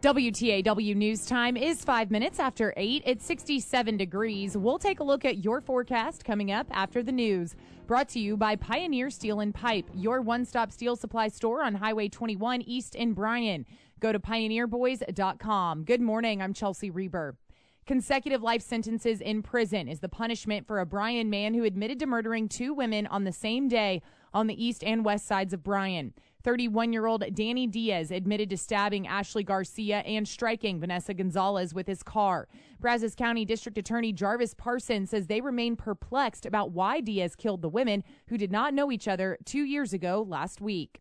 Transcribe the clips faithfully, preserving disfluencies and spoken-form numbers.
W T A W News Time is five minutes after eight. It's sixty-seven degrees. We'll take a look at your forecast coming up after the news. Brought to you by Pioneer Steel and Pipe, your one-stop steel supply store on Highway twenty-one East in Bryan. Go to pioneer boys dot com. Good morning. I'm Chelsea Reber. Consecutive life sentences in prison is the punishment for a Bryan man who admitted to murdering two women on the same day on the east and west sides of Bryan. thirty-one-year-old Danny Diaz admitted to stabbing Ashley Garcia and striking Vanessa Gonzalez with his car. Brazos County District Attorney Jarvis Parson says they remain perplexed about why Diaz killed the women who did not know each other two years ago last week.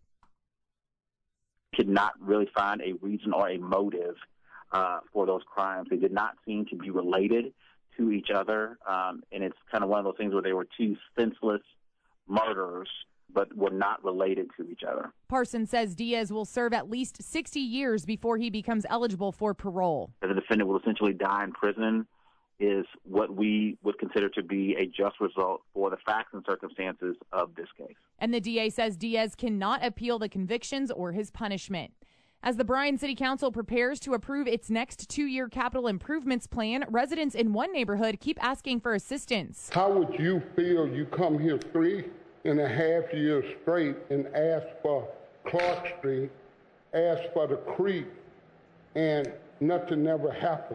Could not really find a reason or a motive uh, for those crimes. They did not seem to be related to each other, um, and it's kind of one of those things where they were two senseless murderers but were not related to each other. Parson says Diaz will serve at least sixty years before he becomes eligible for parole. The defendant will essentially die in prison is what we would consider to be a just result for the facts and circumstances of this case. And the D A says Diaz cannot appeal the convictions or his punishment. As the Bryan City Council prepares to approve its next two-year capital improvements plan, residents in one neighborhood keep asking for assistance. How would you feel you come here three and a half years straight and ask for Clark Street, ask for the creek, and nothing ever happened?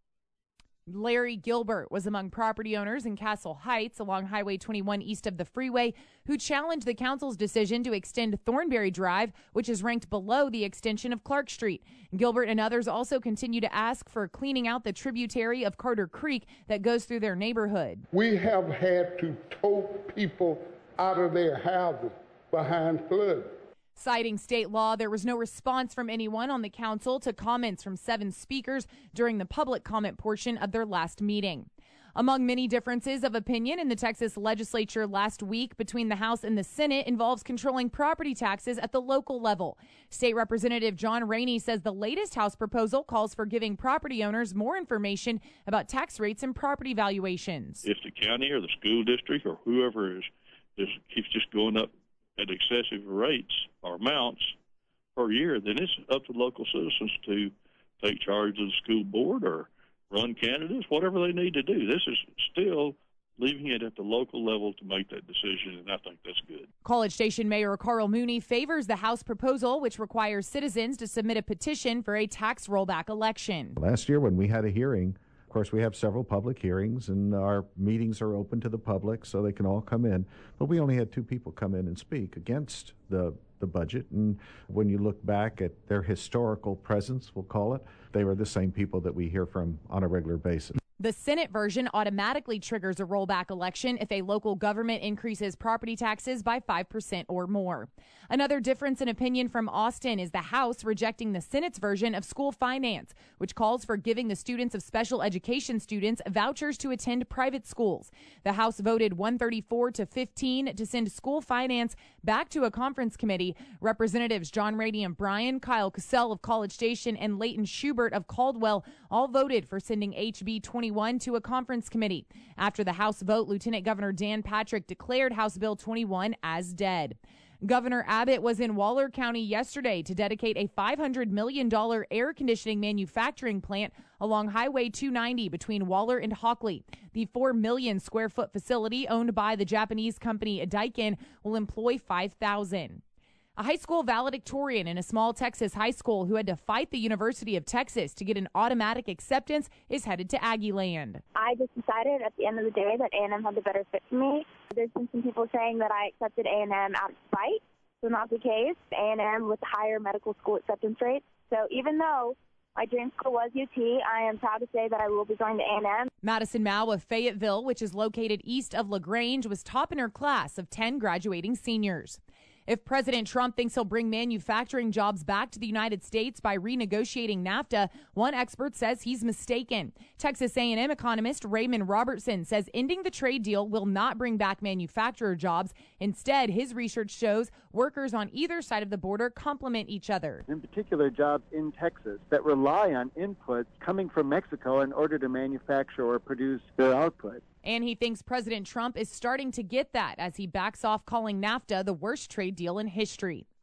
Larry Gilbert was among property owners in Castle Heights along Highway twenty-one east of the freeway who challenged the council's decision to extend Thornberry Drive, which is ranked below the extension of Clark Street. Gilbert and others also continue to ask for cleaning out the tributary of Carter Creek that goes through their neighborhood. We have had to tow people out of their houses behind flood. Citing state law, there was no response from anyone on the council to comments from seven speakers during the public comment portion of their last meeting. Among many differences of opinion in the Texas legislature last week between the House and the Senate involves controlling property taxes at the local level. State Representative John Rainey says the latest House proposal calls for giving property owners more information about tax rates and property valuations. If the county or the school district or whoever is, is keeps just going up at excessive rates or amounts per year, then it's up to local citizens to take charge of the school board or run candidates, whatever they need to do. This is still leaving it at the local level to make that decision, and I think that's good. College Station Mayor Carl Mooney favors the House proposal, which requires citizens to submit a petition for a tax rollback election. Last year when we had a hearing, of course, we have several public hearings, and our meetings are open to the public so they can all come in. But we only had two people come in and speak against the, the budget. And when you look back at their historical presence, we'll call it, they were the same people that we hear from on a regular basis. The Senate version automatically triggers a rollback election if a local government increases property taxes by five percent or more. Another difference in opinion from Austin is the House rejecting the Senate's version of school finance, which calls for giving the students of special education students vouchers to attend private schools. The House voted one thirty-four to fifteen to send school finance back to a conference committee. Representatives John Rady of Bryan, Kyle Cassell of College Station, and Leighton Schubert of Caldwell all voted for sending H B twenty-one to a conference committee. After the House vote, Lieutenant Governor Dan Patrick declared House Bill twenty-one as dead. Governor Abbott was in Waller County yesterday to dedicate a five hundred million dollars air conditioning manufacturing plant along Highway two ninety between Waller and Hockley. The four million square foot facility owned by the Japanese company Daikin will employ five thousand. A high school valedictorian in a small Texas high school who had to fight the University of Texas to get an automatic acceptance is headed to Aggieland. I just decided at the end of the day that A and M had the better fit for me. There's been some people saying that I accepted A and M out of spite. So not the case. A and M with higher medical school acceptance rates. So even though my dream school was U T, I am proud to say that I will be going to A and M. Madison Mao of Fayetteville, which is located east of LaGrange, was top in her class of ten graduating seniors. If President Trump thinks he'll bring manufacturing jobs back to the United States by renegotiating NAFTA, one expert says he's mistaken. Texas A and M economist Raymond Robertson says ending the trade deal will not bring back manufacturer jobs. Instead, his research shows workers on either side of the border complement each other. In particular, jobs in Texas that rely on inputs coming from Mexico in order to manufacture or produce their output. And he thinks President Trump is starting to get that as he backs off calling NAFTA the worst trade deal in history.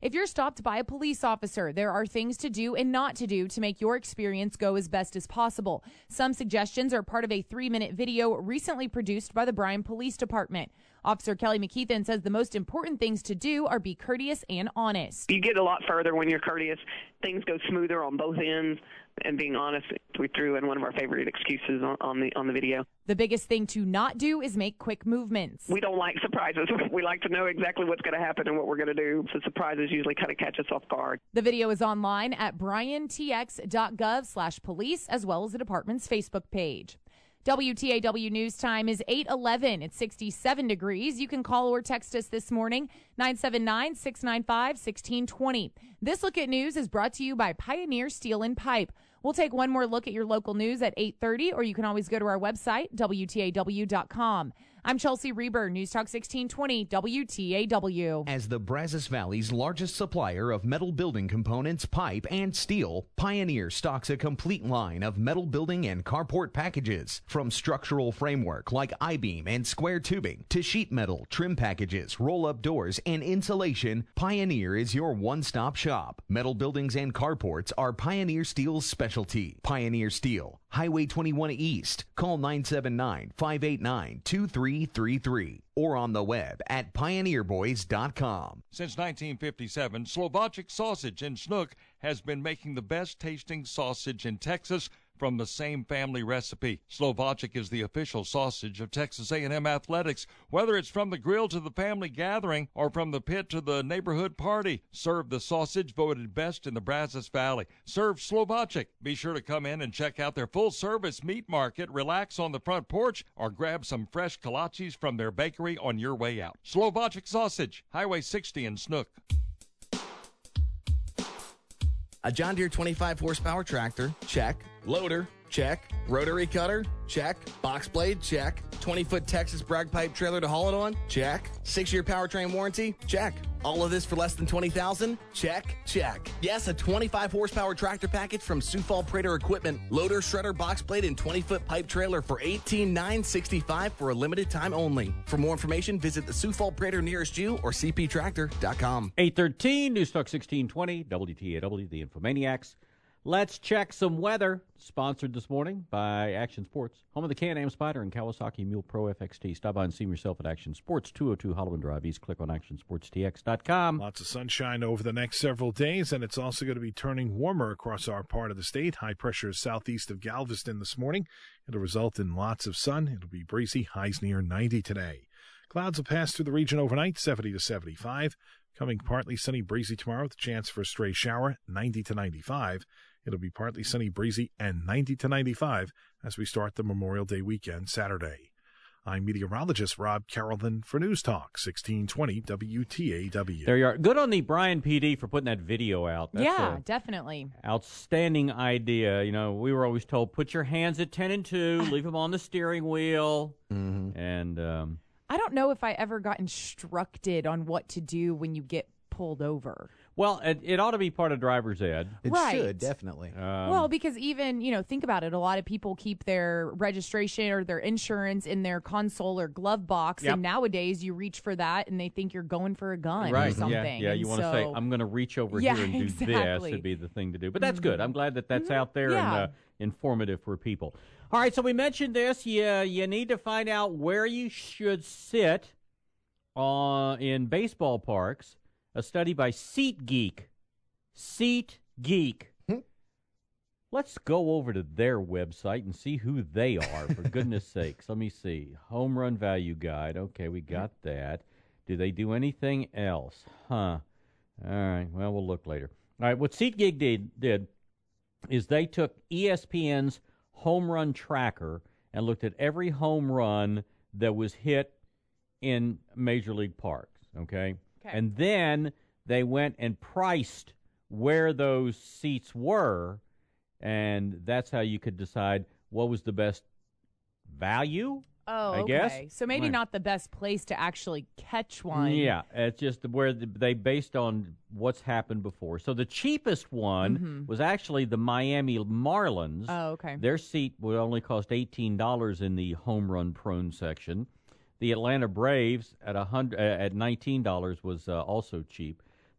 If you're stopped by a police officer, there are things to do and not to do to make your experience go as best as possible. Some suggestions are part of a three-minute video recently produced by the Bryan Police Department. Officer Kelly McKeithen says the most important things to do are be courteous and honest. You get a lot further when you're courteous. Things go smoother on both ends. And being honest, we threw in one of our favorite excuses on, on the on the video. The biggest thing to not do is make quick movements. We don't like surprises. We like to know exactly what's going to happen and what we're going to do. So surprises usually kind of catch us off guard. The video is online at bryantx.gov slash police, as well as the department's Facebook page. W T A W News Time is eight eleven. It's sixty-seven degrees. You can call or text us this morning, nine seven nine, six nine five, one six two zero. This Look at News is brought to you by Pioneer Steel and Pipe. We'll take one more look at your local news at eight thirty, or you can always go to our website, W T A W dot com. I'm Chelsea Reber, News Talk sixteen twenty, W T A W. As the Brazos Valley's largest supplier of metal building components, pipe, and steel, Pioneer stocks a complete line of metal building and carport packages. From structural framework like I-beam and square tubing to sheet metal, trim packages, roll-up doors, and insulation, Pioneer is your one-stop shop. Metal buildings and carports are Pioneer Steel's specialty. Pioneer Steel, Highway twenty-one East. Call nine seven nine, five eight nine, two three three three or on the web at pioneer boys dot com. Since nineteen fifty-seven, Slovacic Sausage in Snook has been making the best tasting sausage in Texas from the same family recipe. Slovacic is the official sausage of Texas A and M Athletics. Whether it's from the grill to the family gathering or from the pit to the neighborhood party, serve the sausage voted best in the Brazos Valley. Serve Slovacic. Be sure to come in and check out their full-service meat market, relax on the front porch, or grab some fresh kolaches from their bakery on your way out. Slovacic Sausage, Highway sixty in Snook. A John Deere twenty-five horsepower tractor, check. Loader, check. Rotary cutter, check. Box blade, check. twenty-foot Texas brag pipe trailer to haul it on, check. Six-year powertrain warranty, check. All of this for less than twenty thousand dollars? Check, check. Yes, a twenty-five horsepower tractor package from Sioux Falls Prater Equipment. Loader, shredder, box blade, and twenty-foot pipe trailer for eighteen thousand nine hundred sixty-five dollars for a limited time only. For more information, visit the Sioux Falls Prater nearest you or c p tractor dot com. eight thirteen, News Talk sixteen twenty, W T A W, the Infomaniacs. Let's check some weather. Sponsored this morning by Action Sports, home of the Can-Am Spider and Kawasaki Mule Pro F X T. Stop by and see yourself at Action Sports, two oh two Holloman Drive East. Click on action sports t x dot com. Lots of sunshine over the next several days, and it's also going to be turning warmer across our part of the state. High pressure is southeast of Galveston this morning. It'll result in lots of sun. It'll be breezy, highs near ninety today. Clouds will pass through the region overnight, seventy to seventy-five. Coming partly sunny, breezy tomorrow with a chance for a stray shower, ninety to ninety-five. It'll be partly sunny, breezy, and ninety to ninety-five as we start the Memorial Day weekend Saturday. I'm meteorologist Rob Carrollton for News Talk sixteen twenty W T A W. There you are. Good on the Bryan P D for putting that video out. That's yeah, definitely. Outstanding idea. You know, we were always told, put your hands at ten and two, leave them on the steering wheel. Mm-hmm. And um, I don't know if I ever got instructed on what to do when you get pulled over. Well, it, it ought to be part of driver's ed. It right. should, definitely. Um, well, because even, you know, think about it. A lot of people keep their registration or their insurance in their console or glove box. Yep. And nowadays you reach for that and they think you're going for a gun right. or something. Yeah, yeah. you want to so, say, I'm going to reach over yeah, here and do exactly. this would be the thing to do. But that's mm-hmm. good. I'm glad that that's mm-hmm. out there yeah. and uh, informative for people. All right, so we mentioned this. You, you need to find out where you should sit uh, in baseball parks. A study by SeatGeek. SeatGeek. Hmm. Let's go over to their website and see who they are, for goodness sakes. Let me see. Home Run Value Guide. Okay, we got that. Do they do anything else? Huh. All right, well, we'll look later. All right, what SeatGeek did, did is they took E S P N's home run tracker and looked at every home run that was hit in Major League parks, okay? Okay. And then they went and priced where those seats were, and that's how you could decide what was the best value, oh, I okay. guess. So maybe Right. not the best place to actually catch one. Yeah, it's just where the, they based on what's happened before. So the cheapest one Mhm. was actually the Miami Marlins. Oh, okay. Their seat would only cost eighteen dollars in the home run prone section. The Atlanta Braves at a hundred uh, at nineteen dollars was uh, also cheap.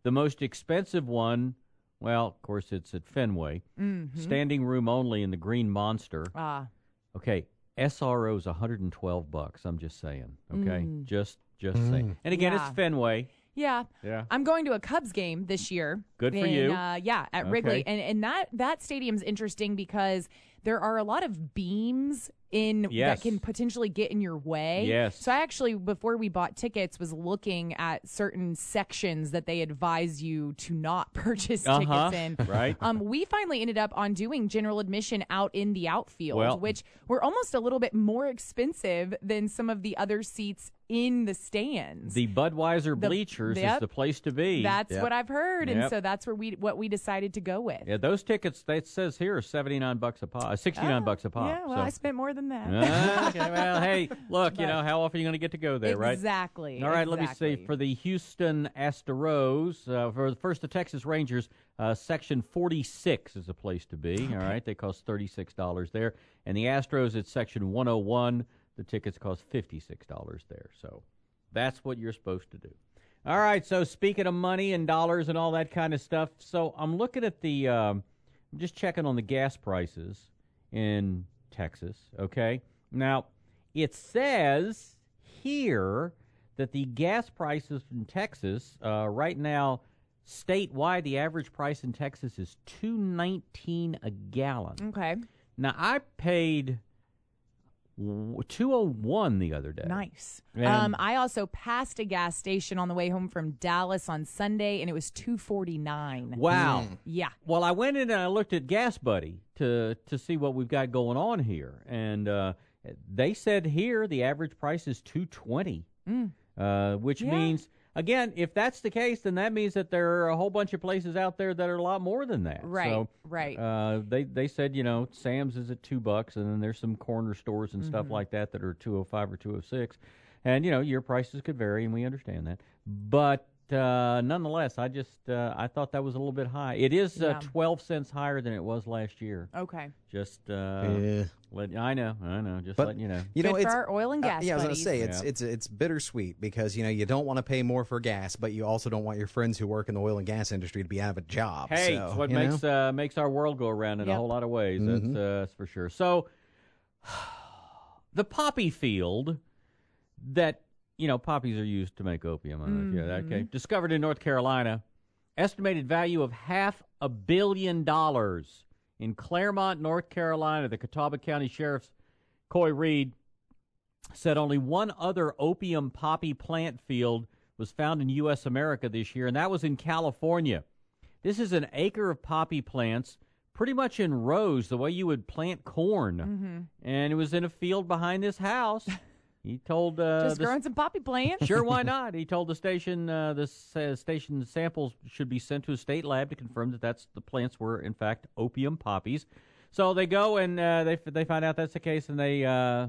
The most expensive one, well, of course, it's at Fenway. Mm-hmm. Standing room only in the Green Monster. Ah. Okay, S R O is one hundred twelve bucks. I'm just saying. Okay, Mm. just just Mm. saying. And again, Yeah. it's Fenway. Yeah. Yeah. I'm going to a Cubs game this year. Good for in, you. Uh, yeah, at Okay. Wrigley. And and that, that stadium's interesting because there are a lot of beams in Yes. that can potentially get in your way. Yes. So I actually, before we bought tickets, was looking at certain sections that they advise you to not purchase Uh-huh. tickets in. Right. Um, we finally ended up on doing general admission out in the outfield, Well- which were almost a little bit more expensive than some of the other seats in the stands. The Budweiser The- bleachers yep. is the place to be. That's Yep. what I've heard, and Yep. so that's where we what we decided to go with. Yeah, those tickets, it says here, are seventy-nine bucks a pop, sixty-nine Oh, bucks a pop. Yeah, well, so. I spent more than that. Ah, okay, well, hey, look, you But- know, how often are you going to get to go there, right? Exactly. All right, let me exactly. see. For the Houston Astros, uh, for the first the Texas Rangers, uh, Section forty-six is a place to be. All right, they cost thirty-six dollars there. And the Astros, it's Section one oh one. The tickets cost fifty-six dollars there. So that's what you're supposed to do. All right, so speaking of money and dollars and all that kind of stuff, so I'm looking at the, um, I'm just checking on the gas prices in Texas, okay? Now, it says here that the gas prices in Texas, uh, right now, statewide, the average price in Texas is two nineteen a gallon. Okay. Now, I paid two oh one the other day. Nice. And- Um, I also passed a gas station on the way home from Dallas on Sunday, and it was two forty-nine. Wow. Yeah. Well, I went in and I looked at Gas Buddy to to see what we've got going on here, and uh, they said here the average price is two twenty, Mm. uh, which Yeah. means again, if that's the case, then that means that there are a whole bunch of places out there that are a lot more than that. Right, So, right. Uh, they they said you know Sam's is at two bucks, and then there's some corner stores and stuff Mhm. like that that are two oh five or two oh six, and you know your prices could vary, and we understand that, but. Uh, nonetheless, I just uh, I thought that was a little bit high. It is uh, Yeah. twelve cents higher than it was last year. Okay. Just uh, Yeah. let I know, I know. Just But, letting you know. You know, Good it's for our oil and uh, gas yeah, I was going to buddies. say it's Yeah. it's it's bittersweet because you know you don't want to pay more for gas, but you also don't want your friends who work in the oil and gas industry to be out of a job. Hey, so, it's what you makes know? uh, makes our world go around in a Yep. whole lot of ways. Mhm. That's, uh, that's for sure. So, the poppy field that you know poppies are used to make opium. I don't know if you know that, okay. Discovered in North Carolina, estimated value of half a billion dollars in Claremont, North Carolina. The Catawba County Sheriff's Coy Reed said only one other opium poppy plant field was found in U S America this year, and that was in California. This is an acre of poppy plants, pretty much in rows, the way you would plant corn. Mm-hmm. And it was in a field behind this house. He told uh, Just the growing some poppy plants. Sure, why not? He told the station uh, the uh, station samples should be sent to a state lab to confirm that that's the plants were in fact opium poppies. So they go and uh, they they find out that's the case, and they uh,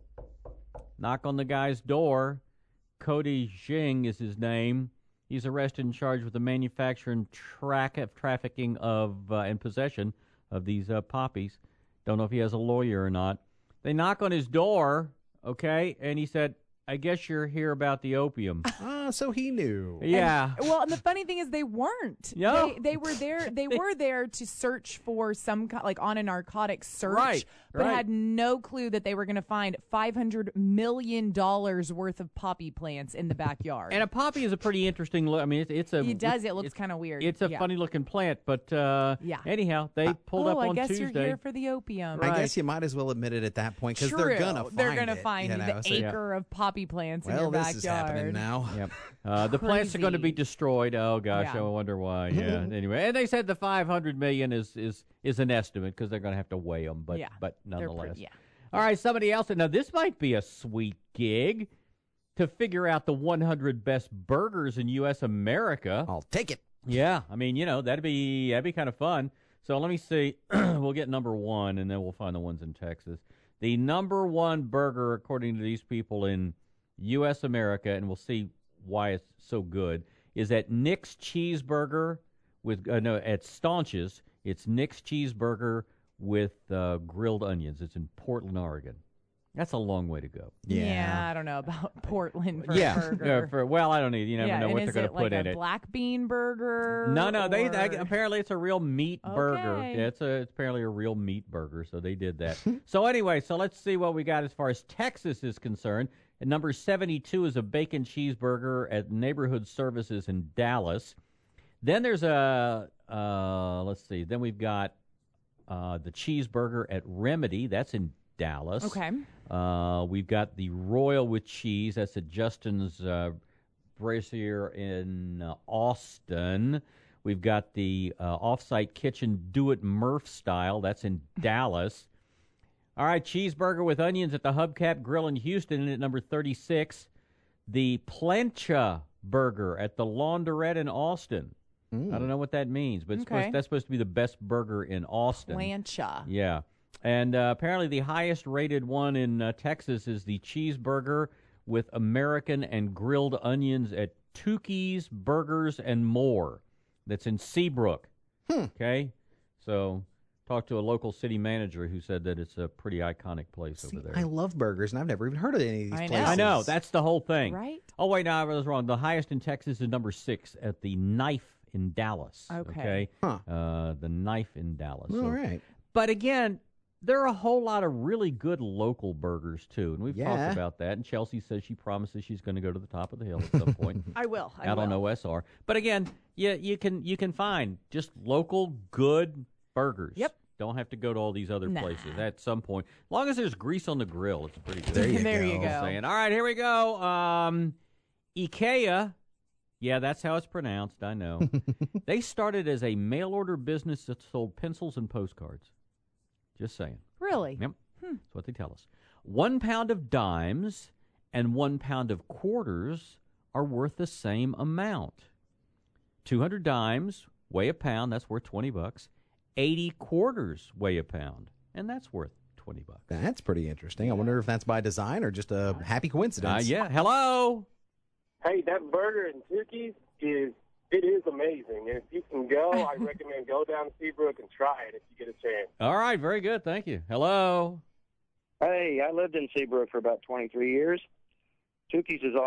knock on the guy's door. Cody Xing is his name. He's arrested and charged with the manufacture and track of trafficking of uh, and possession of these uh, poppies. Don't know if he has a lawyer or not. They knock on his door. Okay, and he said, I guess you're here about the opium. Ah, so he knew. Yeah. And, well, and the funny thing is they weren't. No. They, they were there. They were there to search for some ki- like on a narcotics search, Right, but right. had no clue that they were going to find five hundred million dollars worth of poppy plants in the backyard. And a poppy is a pretty interesting look. I mean, it's, it's a. It does. It looks it's- kind of weird. It's a Yeah. funny looking plant, but uh, Yeah. anyhow, they pulled oh, up I on guess Tuesday. you're here for the opium. I guess you might as well admit it at that point because they're True. gonna find They're gonna it, find you the know, so- acre of poppy plants in Well, your this backyard. is happening now. Yep. Uh, the plants are going to be Crazy. destroyed. Oh gosh, Yeah. I wonder why. Yeah. Anyway, and they said the five hundred million is is is an estimate because they're going to have to weigh them, but Yeah. but They're pretty- nonetheless. yeah. All right, somebody else. Now this might be a sweet gig to figure out the one hundred best burgers in U S America. I'll take it. Yeah, I mean, you know, that'd be that'd be kind of fun. So let me see. We'll get number one, and then we'll find the ones in Texas. The number one burger, according to these people in U S America, and we'll see why it's so good, is at Nick's Cheeseburger with uh, no at Staunch's. It's Nick's Cheeseburger with uh, grilled onions. It's in Portland, Oregon. That's a long way to go. Yeah, I don't know about Portland for yeah. a burger. Yeah, for, well, I don't need. You never yeah, know and what is they're going to it put like in a it. black bean burger? No, no. They, or- they apparently it's a real meat Okay. burger. Yeah, it's a it's apparently a real meat burger. So they did that. So anyway, so let's see what we got as far as Texas is concerned. At number seventy-two is a bacon cheeseburger at Neighborhood Services in Dallas. Then there's a uh, let's see. Then we've got uh, the cheeseburger at Remedy. That's in Dallas. Okay. Uh, we've got the Royal with cheese. That's at Justin's uh, Brazier in uh, Austin. We've got the uh, Offsite Kitchen Do It Murph style. That's in Dallas. All right, cheeseburger with onions at the Hubcap Grill in Houston. And at number thirty-six, the Plancha Burger at the Laundrette in Austin. Mm. I don't know what that means, but it's Okay. supposed, that's supposed to be the best burger in Austin. Plancha. Yeah. And uh, apparently the highest rated one in uh, Texas is the cheeseburger with American and grilled onions at Tukey's Burgers and More. That's in Seabrook. Hmm. Okay? So talked to a local city manager who said that it's a pretty iconic place See, over there. I love burgers, and I've never even heard of any of these I know. places. I know. That's the whole thing. Right? Oh, wait, no, I was wrong. The highest in Texas is number six at the Knife in Dallas. Okay. Huh. Uh, the Knife in Dallas. All So- right. But again, there are a whole lot of really good local burgers, too. And we've Yeah. talked about that. And Chelsea says she promises she's going to go to the top of the hill at some point. I will. I out will. on O S R. But again, you, you can you can find just local good burgers. Yep. Don't have to go to all these other Nah. places at some point. As long as there's grease on the grill, it's pretty good. There you There go. you go. Saying. All right, here we go. Um, IKEA. Yeah, that's how it's pronounced. I know. They started as a mail order business that sold pencils and postcards. Just saying. Really? Yep. Hmm. That's what they tell us. One pound of dimes and one pound of quarters are worth the same amount. two hundred dimes weigh a pound. That's worth twenty bucks. eighty quarters weigh a pound, and that's worth twenty bucks. That's pretty interesting. I wonder if that's by design or just a happy coincidence. Uh, yeah. Hello. Hey, that burger in Tukey's is it is amazing. And if you can go, I recommend go down to Seabrook and try it if you get a chance. All right. Very good. Thank you. Hello. Hey, I lived in Seabrook for about twenty-three years. Tukey's is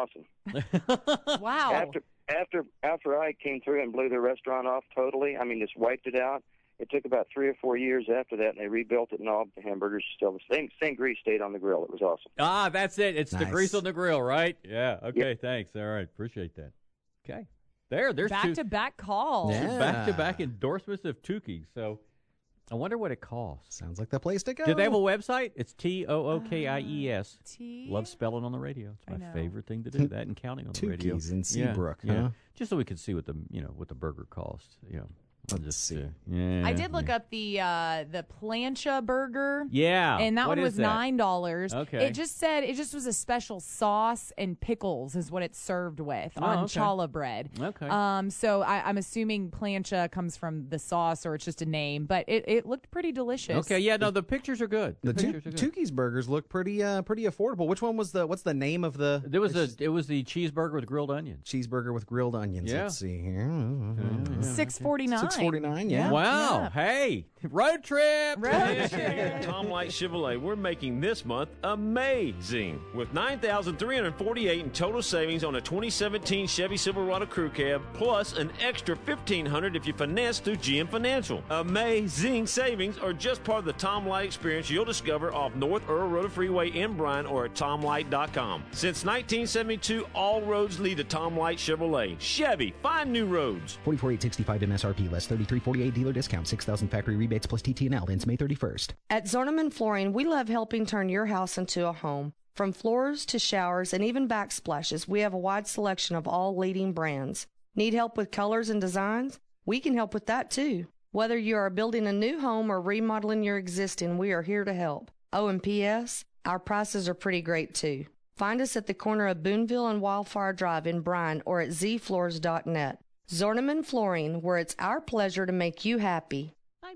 awesome. Wow. After after after I came through and blew the restaurant off totally, I mean, just wiped it out. It took about three or four years after that, and they rebuilt it, and all the hamburgers still the same. Same grease stayed on the grill. It was awesome. Ah, that's it. It's the Nice. grease on the grill, right? Yeah. Okay. Yep. Thanks. All right. Appreciate that. Okay. There. There's Back two to back calls. Yeah. back to back endorsements of Tukey. So I wonder what it costs. Sounds like the place to go. Do they have a website? It's T O O K I E S. T. Love spelling on the radio. It's I my know. favorite thing to do. That and counting on the radio. Tukey's in Yeah, Seabrook, yeah. huh? Just so we could see what the you know what the burger costs. Yeah. I'll Let's just see. uh, yeah. I did look yeah. up the uh, the plancha burger. Yeah. And that What one is was that? nine dollars. Okay. It just said it just was a special sauce and pickles is what it's served with Oh, on okay. challah bread. Okay. Um. So I, I'm assuming plancha comes from the sauce or it's just a name, but it, it looked pretty delicious. Okay. Yeah. No, the pictures are good. The tu- pictures are good. Tukey's burgers look pretty uh, pretty affordable. Which one was the? What's the name of the? There was a it was the cheeseburger with grilled onions. cheeseburger with grilled onions. Yeah. Let's see here. Six forty nine. Six forty nine. Yeah. Wow. Hey, road trip. Road At trip. Tom Light Chevrolet, we're making this month amazing. With nine thousand three hundred forty-eight in total savings on a twenty seventeen Chevy Silverado Crew Cab, plus an extra fifteen hundred if you finance through G M Financial. Amazing savings are just part of the Tom Light experience you'll discover off North Earl Road Freeway in Bryan or at tom light dot com. Since nineteen seventy-two, all roads lead to Tom Light Chevrolet. Chevy, find new roads. forty-four eight sixty-five M S R P less thirty-three forty-eight dealer discount, six thousand factory rebates plus T T and L ends May thirty-first. At Zorneman Flooring, we love helping turn your house into a home. From floors to showers and even backsplashes, we have a wide selection of all leading brands. Need help with colors and designs? We can help with that too. Whether you are building a new home or remodeling your existing, we are here to help. Oh, and P S, our prices are pretty great too. Find us at the corner of Boonville and Wildfire Drive in Bryan or at z floors dot net. Zorneman Flooring, where it's our pleasure to make you happy. I'm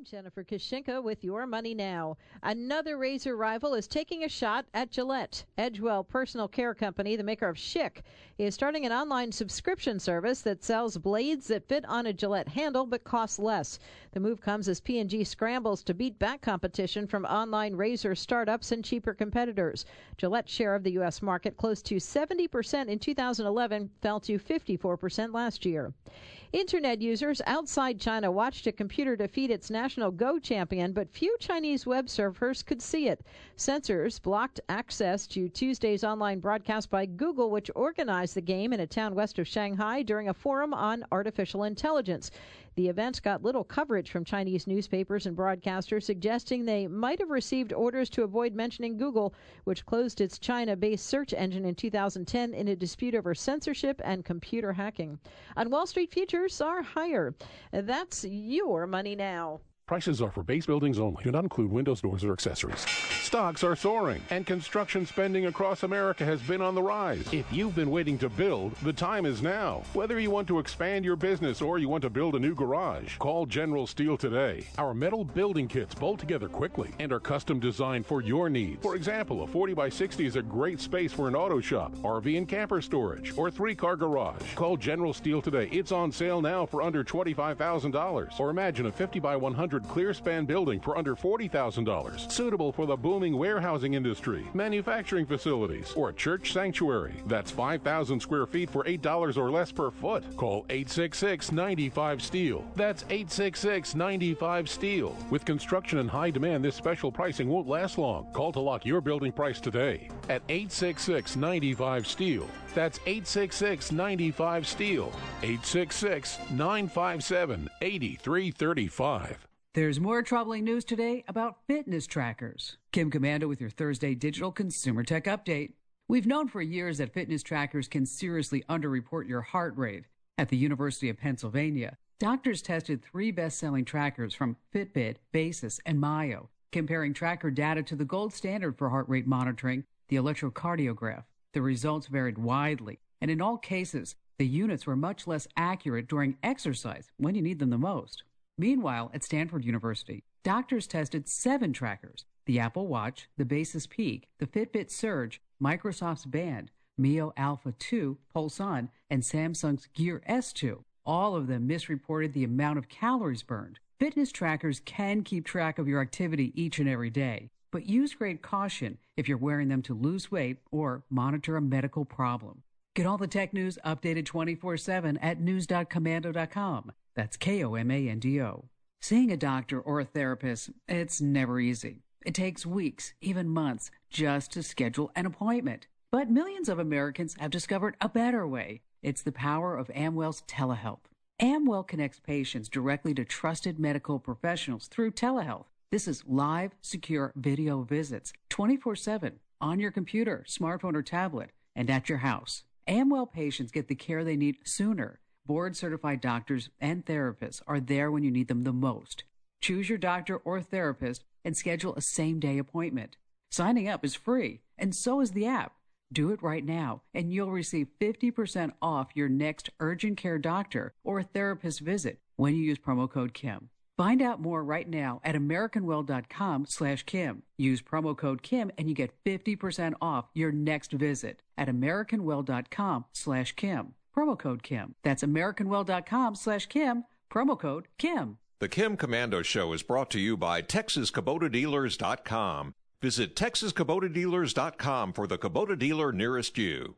Jennifer Kashinka with Your Money Now. Another razor rival is taking a shot at Gillette. Edgewell Personal Care Company, the maker of Schick, is starting an online subscription service that sells blades that fit on a Gillette handle but cost less. The move comes as P and G scrambles to beat back competition from online razor startups and cheaper competitors. Gillette's share of the U S market, close to seventy percent in two thousand eleven, fell to fifty-four percent last year. Internet users outside China watched a computer defeat its national Go champion, but few Chinese web surfers could see it. Censors blocked access to Tuesday's online broadcast by Google, which organized the game in a town west of Shanghai during a forum on artificial intelligence. The event got little coverage from Chinese newspapers and broadcasters, suggesting they might have received orders to avoid mentioning Google, which closed its China-based search engine in two thousand ten in a dispute over censorship and computer hacking. On Wall Street, futures are higher. That's Your Money Now. Prices are for base buildings only. Do not include windows, doors, or accessories. Stocks are soaring, and construction spending across America has been on the rise. If you've been waiting to build, the time is now. Whether you want to expand your business or you want to build a new garage, call General Steel today. Our metal building kits bolt together quickly and are custom designed for your needs. For example, a forty by sixty is a great space for an auto shop, R V and camper storage, or three-car garage. Call General Steel today. It's on sale now for under twenty-five thousand dollars. Or imagine a fifty by one hundred clear span building for under forty thousand dollars. Suitable for the booming warehousing industry, manufacturing facilities, or a church sanctuary. That's five thousand square feet for eight dollars or less per foot. Call eight six six, nine five, STEEL. That's eight six six, nine five, STEEL. With construction and high demand, this special pricing won't last long. Call to lock your building price today at eight six six, nine five, STEEL. That's eight six six, nine five, STEEL. eight six six, nine five seven, eight three three five. There's more troubling news today about fitness trackers. Kim Komando with your Thursday Digital Consumer Tech Update. We've known for years that fitness trackers can seriously underreport your heart rate. At the University of Pennsylvania, doctors tested three best-selling trackers from Fitbit, Basis, and Mayo, comparing tracker data to the gold standard for heart rate monitoring, the electrocardiograph. The results varied widely, and in all cases, the units were much less accurate during exercise when you need them the most. Meanwhile, at Stanford University, doctors tested seven trackers: the Apple Watch, the Basis Peak, the Fitbit Surge, Microsoft's Band, Mio Alpha two, Pulse On, and Samsung's Gear S two. All of them misreported the amount of calories burned. Fitness trackers can keep track of your activity each and every day, but use great caution if you're wearing them to lose weight or monitor a medical problem. Get all the tech news updated twenty-four seven at news dot komando dot com. That's K O M A N D O. Seeing a doctor or a therapist, it's never easy. It takes weeks, even months, just to schedule an appointment. But millions of Americans have discovered a better way. It's the power of Amwell's telehealth. Amwell connects patients directly to trusted medical professionals through telehealth. This is live, secure video visits, twenty-four seven, on your computer, smartphone, or tablet, and at your house. Amwell patients get the care they need sooner. Board-certified doctors and therapists are there when you need them the most. Choose your doctor or therapist and schedule a same-day appointment. Signing up is free, and so is the app. Do it right now, and you'll receive fifty percent off your next urgent care doctor or therapist visit when you use promo code Kim. Find out more right now at americanwell dot com slash Kim. Use promo code Kim and you get fifty percent off your next visit at americanwell dot com slash Kim. Promo code Kim. That's americanwell dot com slash Kim. Promo code Kim. The Kim Komando Show is brought to you by Texas Kubota Dealers dot com. Visit Texas Kubota Dealers dot com for the Kubota dealer nearest you.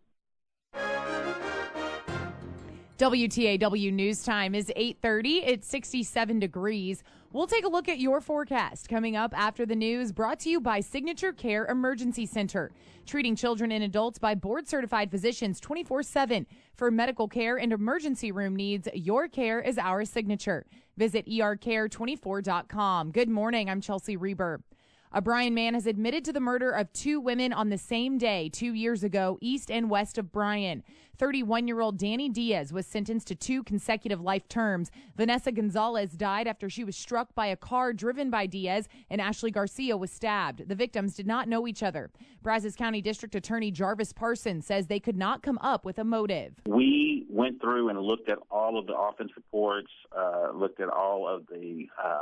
W T A W News Time is eight thirty. It's sixty-seven degrees. We'll take a look at your forecast coming up after the news, brought to you by Signature Care Emergency Center, treating children and adults by board-certified physicians twenty-four seven. For medical care and emergency room needs, your care is our signature. Visit E R care twenty-four dot com. Good morning. I'm Chelsea Reber. A Bryan man has admitted to the murder of two women on the same day two years ago, east and west of Bryan. thirty-one-year-old Danny Diaz was sentenced to two consecutive life terms. Vanessa Gonzalez died after she was struck by a car driven by Diaz, and Ashley Garcia was stabbed. The victims did not know each other. Brazos County District Attorney Jarvis Parsons says they could not come up with a motive. We went through and looked at all of the offense reports, uh, looked at all of the um,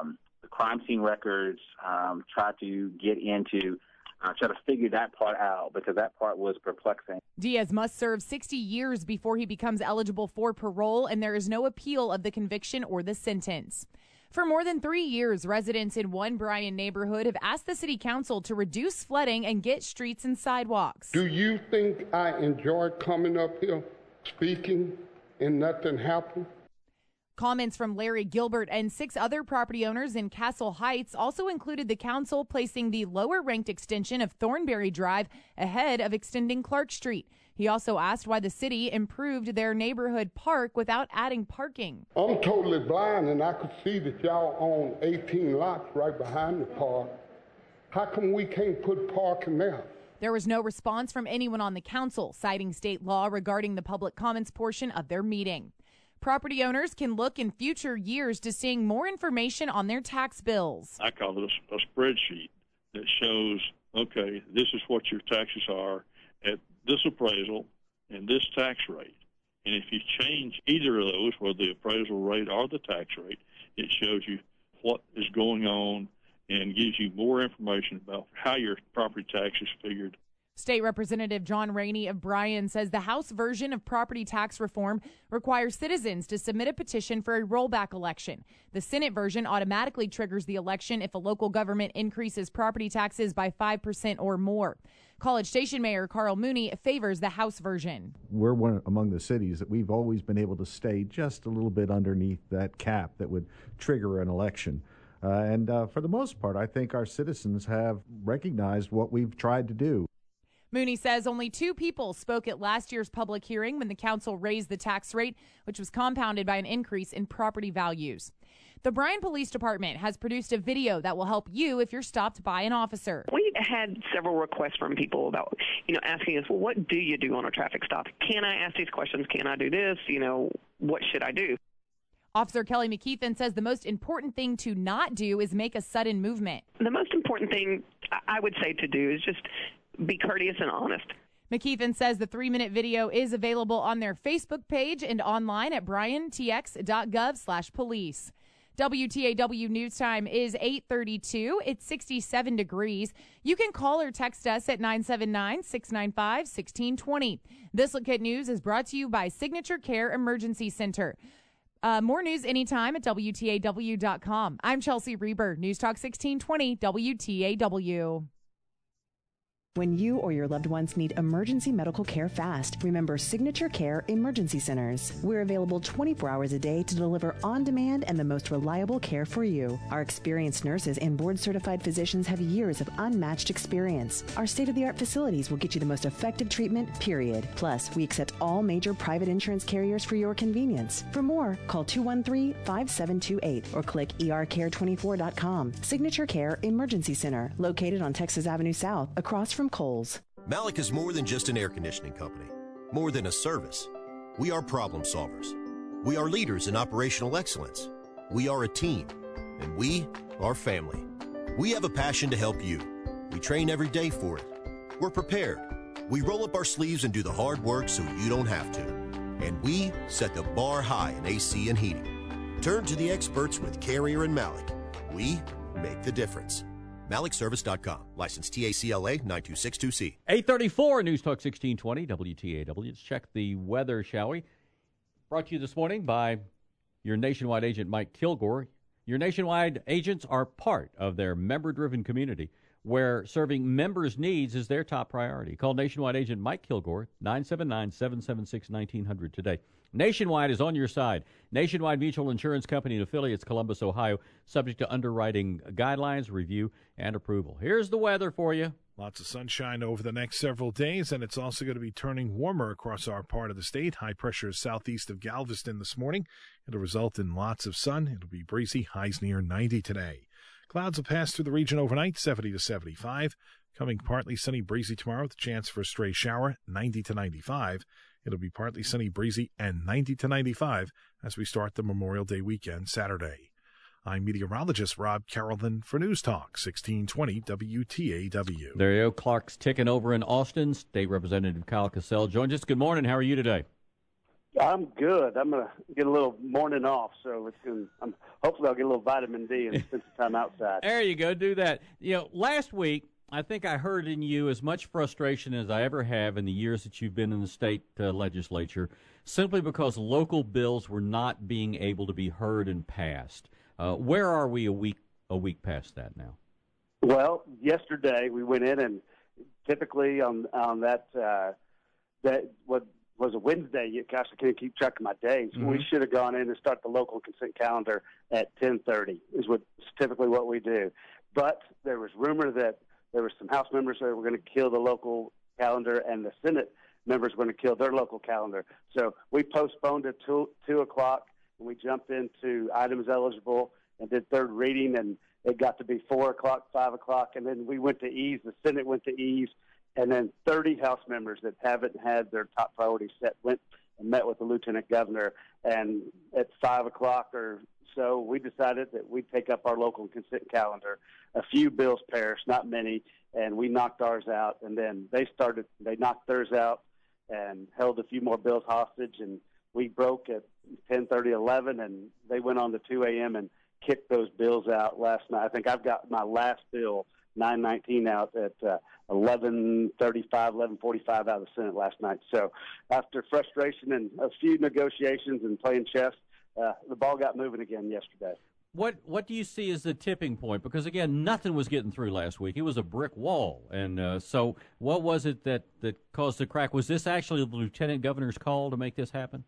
the crime scene records, um, try to get into, uh, try to figure that part out because that part was perplexing. Diaz must serve sixty years before he becomes eligible for parole, and there is no appeal of the conviction or the sentence. For more than three years, residents in one Bryan neighborhood have asked the city council to reduce flooding and get streets and sidewalks. Do you think I enjoyed coming up here speaking and nothing happened? Comments from Larry Gilbert and six other property owners in Castle Heights also included the council placing the lower-ranked extension of Thornberry Drive ahead of extending Clark Street. He also asked why the city improved their neighborhood park without adding parking. I'm totally blind, and I could see that y'all own eighteen lots right behind the park. How come we can't put parking there? There was no response from anyone on the council, citing state law regarding the public comments portion of their meeting. Property owners can look in future years to seeing more information on their tax bills. I call it a, a spreadsheet that shows, okay, this is what your taxes are at this appraisal and this tax rate. And if you change either of those, whether the appraisal rate or the tax rate, it shows you what is going on and gives you more information about how your property tax is figured. State Representative John Rainey of Bryan says the House version of property tax reform requires citizens to submit a petition for a rollback election. The Senate version automatically triggers the election if a local government increases property taxes by five percent or more. College Station Mayor Carl Mooney favors the House version. We're one among the cities that we've always been able to stay just a little bit underneath that cap that would trigger an election. Uh, and uh, for the most part, I think our citizens have recognized what we've tried to do. Mooney says only two people spoke at last year's public hearing when the council raised the tax rate, which was compounded by an increase in property values. The Bryan Police Department has produced a video that will help you if you're stopped by an officer. We had several requests from people about, you know, asking us, well, what do you do on a traffic stop? Can I ask these questions? Can I do this? You know, what should I do? Officer Kelly McKeithen says the most important thing to not do is make a sudden movement. The most important thing I would say to do is just be courteous and honest. McKeithen says the three-minute video is available on their Facebook page and online at bryan t x dot gov slash police. W T A W News Time is eight thirty-two. It's sixty-seven degrees. You can call or text us at nine seven nine, six nine five, one six two zero. This Look at News is brought to you by Signature Care Emergency Center. Uh, more news anytime at W T A W dot com. I'm Chelsea Reber, News Talk sixteen twenty W T A W. When you or your loved ones need emergency medical care fast, remember Signature Care Emergency Centers. We're available twenty-four hours a day to deliver on-demand and the most reliable care for you. Our experienced nurses and board-certified physicians have years of unmatched experience. Our state-of-the-art facilities will get you the most effective treatment, period. Plus, we accept all major private insurance carriers for your convenience. For more, call two one three, five seven two eight or click E R care twenty-four dot com. Signature Care Emergency Center, located on Texas Avenue South, across from Kohl's. Malik is more than just an air conditioning company, more than a service. We are problem solvers. We are leaders in operational excellence. We are a team, and we are family. We have a passion to help you. We train every day for it. We're prepared. We roll up our sleeves and do the hard work so you don't have to. And we set the bar high in A C and heating. Turn to the experts with Carrier and Malik. We make the difference. Malik Service dot com. License T A C L A nine two six two C. eight thirty-four, News Talk sixteen twenty, W T A W. Let's check the weather, shall we? Brought to you this morning by your nationwide agent, Mike Kilgore. Your nationwide agents are part of their member-driven community, where serving members' needs is their top priority. Call nationwide agent Mike Kilgore, nine seven nine, seven seven six, one nine zero zero today. Nationwide is on your side. Nationwide Mutual Insurance Company and affiliates, Columbus, Ohio, subject to underwriting guidelines, review, and approval. Here's the weather for you. Lots of sunshine over the next several days, and it's also going to be turning warmer across our part of the state. High pressure is southeast of Galveston this morning. It'll result in lots of sun. It'll be breezy, highs near ninety today. Clouds will pass through the region overnight, seventy to seventy-five. Coming partly sunny, breezy tomorrow with a chance for a stray shower, ninety to ninety-five. It'll be partly sunny, breezy, and ninety to ninety-five as we start the Memorial Day weekend Saturday. I'm meteorologist Rob Carrollton for News Talk sixteen twenty W T A W. There you go. Clock's ticking over in Austin. State Representative Kyle Cassell joins us. Good morning. How are you today? I'm good. I'm going to get a little morning off, so it's gonna, I'm, hopefully I'll get a little vitamin D and spend some time outside. There you go. Do that. You know, last week, I think I heard in you as much frustration as I ever have in the years that you've been in the state uh, legislature, simply because local bills were not being able to be heard and passed. Uh, where are we a week a week past that now? Well, yesterday we went in, and typically on on that uh, that what was a Wednesday. Gosh, I can't keep track of my days. Mm-hmm. We should have gone in and start the local consent calendar at ten thirty. Is what is typically what we do. But there was rumor that there were some House members that were going to kill the local calendar, and the Senate members were going to kill their local calendar. So we postponed it to two o'clock, and we jumped into items eligible and did third reading, and it got to be four o'clock, five o'clock, and then we went to ease. The Senate went to ease. And then thirty House members that haven't had their top priorities set went and met with the Lieutenant Governor. And at five o'clock or so, we decided that we'd take up our local consent calendar. A few bills perished, not many, and we knocked ours out. And then they started, they knocked theirs out and held a few more bills hostage. And we broke at ten thirty, eleven, and they went on to two a.m. and kicked those bills out last night. I think I've got my last bill, nine nineteen, out at uh, eleven thirty-five, eleven forty-five out of the Senate last night. So after frustration and a few negotiations and playing chess, uh, the ball got moving again yesterday. What what do you see as the tipping point? Because, again, nothing was getting through last week. It was a brick wall. And uh, so what was it that, that caused the crack? Was this actually the Lieutenant Governor's call to make this happen?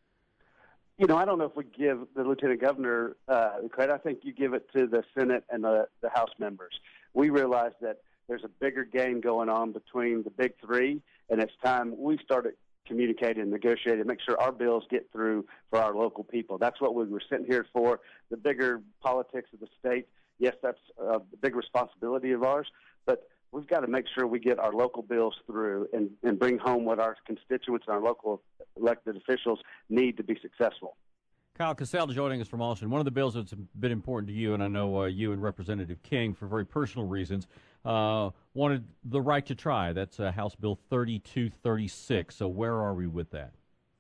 You know, I don't know if we give the Lieutenant Governor uh, the credit. I think you give it to the Senate and the, the House members. We realized that there's a bigger game going on between the big three, and it's time we started communicating and negotiating, make sure our bills get through for our local people. That's what we were sitting here for. The bigger politics of the state, yes, that's a big responsibility of ours, but we've got to make sure we get our local bills through and, and bring home what our constituents and our local elected officials need to be successful. Kyle Cassell joining us from Austin. One of the bills that's been important to you, and I know uh, you and Representative King, for very personal reasons, uh, wanted the right to try. That's uh, House Bill thirty-two thirty-six. So where are we with that?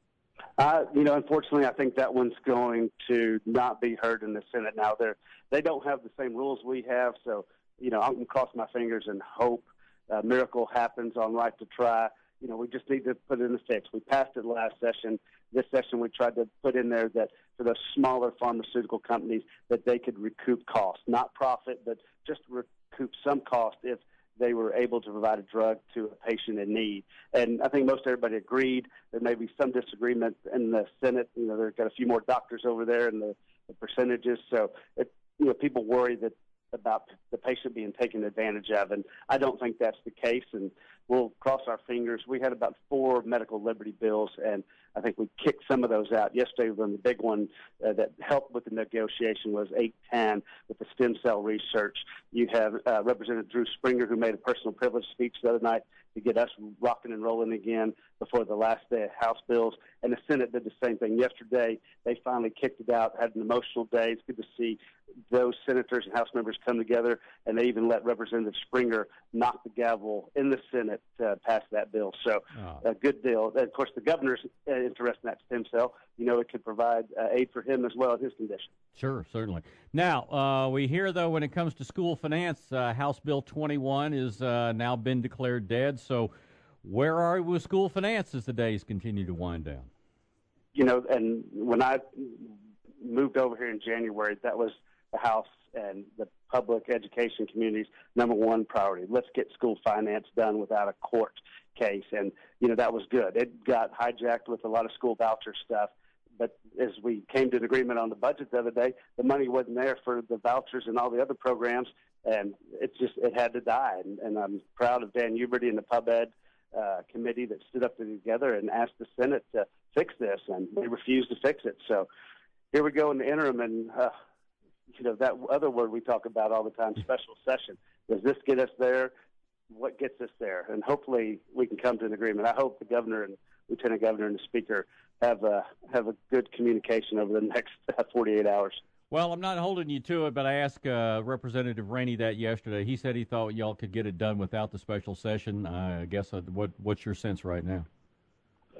Uh, you know, unfortunately, I think that one's going to not be heard in the Senate now. They're, they don't have the same rules we have, so, you know, I'm going to cross my fingers and hope a miracle happens on right to try. You know, we just need to put it in the fix. We passed it last session. This session we tried to put in there that for the smaller pharmaceutical companies that they could recoup costs, not profit, but just recoup some cost if they were able to provide a drug to a patient in need. And I think most everybody agreed. There may be some disagreement in the Senate. You know, they've got a few more doctors over there and the, the percentages. So, it, you know, people worry that about the patient being taken advantage of, and I don't think that's the case, and we'll cross our fingers. We had about four medical liberty bills, and I think we kicked some of those out yesterday. When the big one uh, that helped with the negotiation was eight ten with the stem cell research. You have uh, Representative Drew Springer, who made a personal privilege speech the other night to get us rocking and rolling again before the last day of House bills. And the Senate did the same thing yesterday. They finally kicked it out, had an emotional day. It's good to see those senators and House members come together, and they even let Representative Springer knock the gavel in the Senate to pass that bill. So oh. a good deal. And of course, the governor's interested in that stem cell. You know, it could provide uh, aid for him as well in his condition. Sure, certainly. Now, uh, we hear, though, when it comes to school finance, uh, House Bill twenty-one is uh, now been declared dead. So where are we with school finance as the days continue to wind down? You know, and when I moved over here in January, that was the House and the public education community's number one priority. Let's get school finance done without a court case. And, you know, that was good. It got hijacked with a lot of school voucher stuff. But as we came to an agreement on the budget the other day, the money wasn't there for the vouchers and all the other programs, and it just it had to die. And, and I'm proud of Dan Huberty and the Pub Ed uh, committee that stood up together and asked the Senate to fix this, and they refused to fix it. So here we go in the interim, and uh, you know that other word we talk about all the time, special session. Does this get us there? What gets us there? And hopefully we can come to an agreement. I hope the governor and Lieutenant Governor and the Speaker have a have a good communication over the next forty-eight hours. Well, I'm not holding you to it, but I asked uh, Representative Rainey that yesterday. He said he thought y'all could get it done without the special session. Uh, I guess uh, what what's your sense right now?